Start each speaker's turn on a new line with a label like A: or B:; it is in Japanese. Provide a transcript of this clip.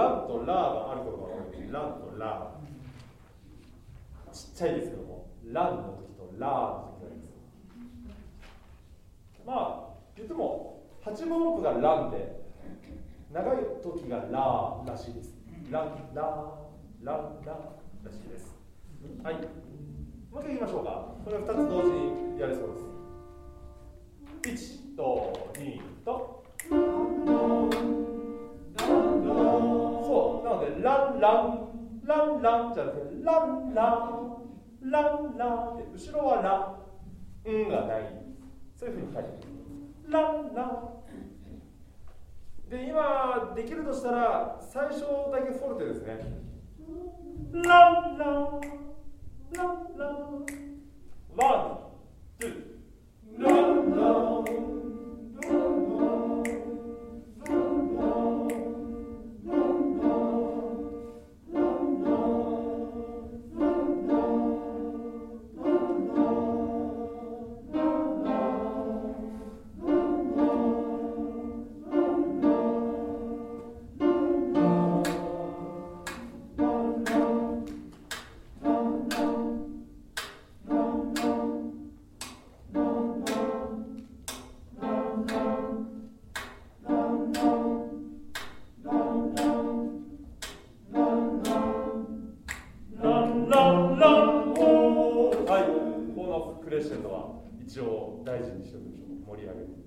A: ランとラーがあることが多いです。ランとラー。ちっちゃいですけども、ランの時とラーの時があります。まあ、言っても、8分音符がランで、長い時がラーらしいです。ラン、ラー、ラン、ラーらしいです。はい。もう一回言いましょうか。これは2つ同時にやれそうです。1と2と。そう。なので、ランラン、ランランじゃなくて、ランラン、ランランって、後ろはラ、んがない。そういうふうに書いてある。ランラン。で、今できるとしたら、最初だけフォルテですね。ランラン、ランラン。ワン、ツー、ランラン。はい、このクレッシェンドは一応大事にしておきましょう。盛り上げる。